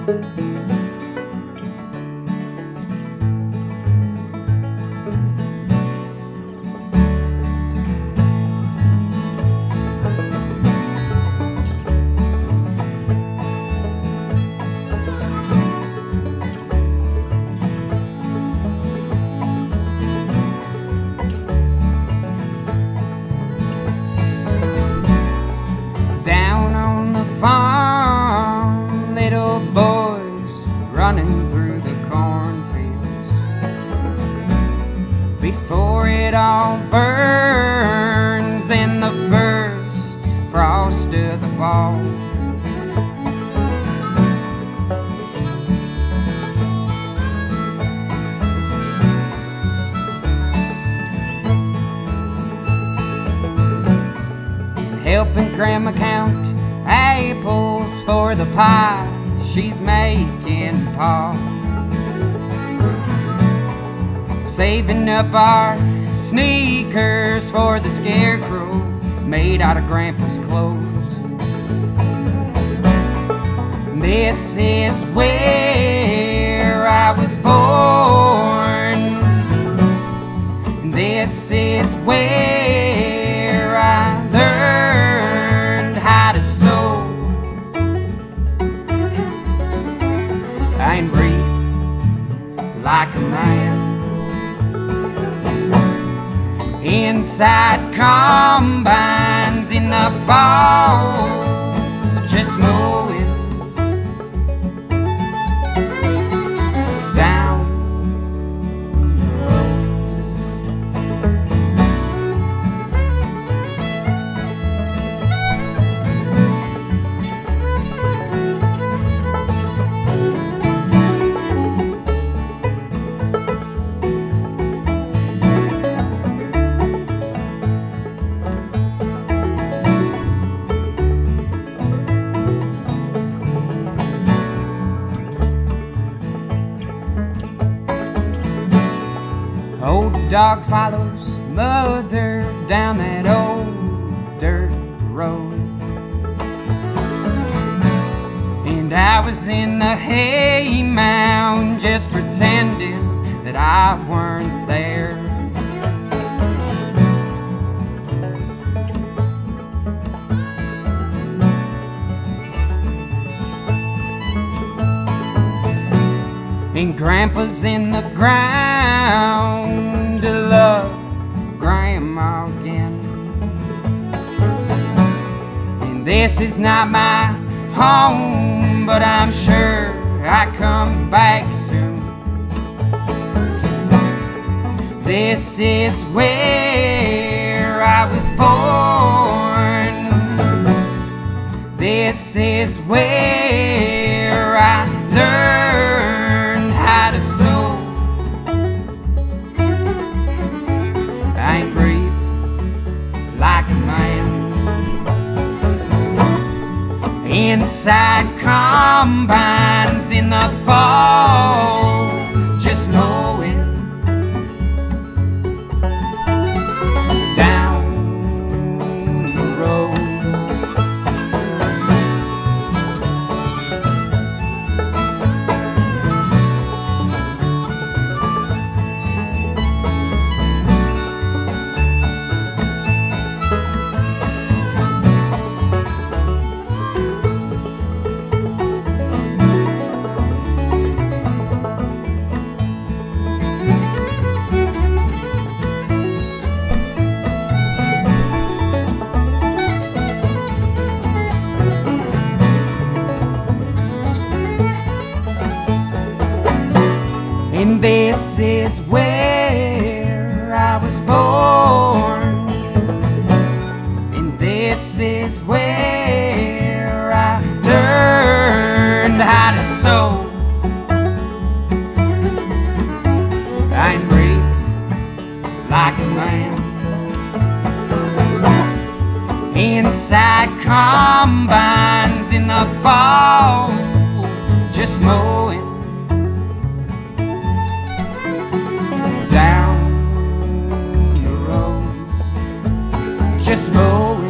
Down on the farm, little boys running through the cornfields. Before it all burns in the first frost of the fall. Helping Grandma count apples for the pie she's making, Pa. Saving up our sneakers for the scarecrow made out of Grandpa's clothes. This is where I was born. This is where I learned how to sew and breathe like a man. Inside combines in the fall, just mowing down the roads. Old dog follows mother down that old dirt road, and I was in the hay mound just pretending that I weren't there. And Grandpa's in the ground to love Grandma again. And this is not my home, but I'm sure I come back soon. This is where I was born. This is where I learned how to sew and breathe like a man. Inside combines in the fall, just mowing down the roads. And this is where I was born. And this is where I learned how to sew and breathe like a man. Inside combines in the fall, just mowing down the road, just mowing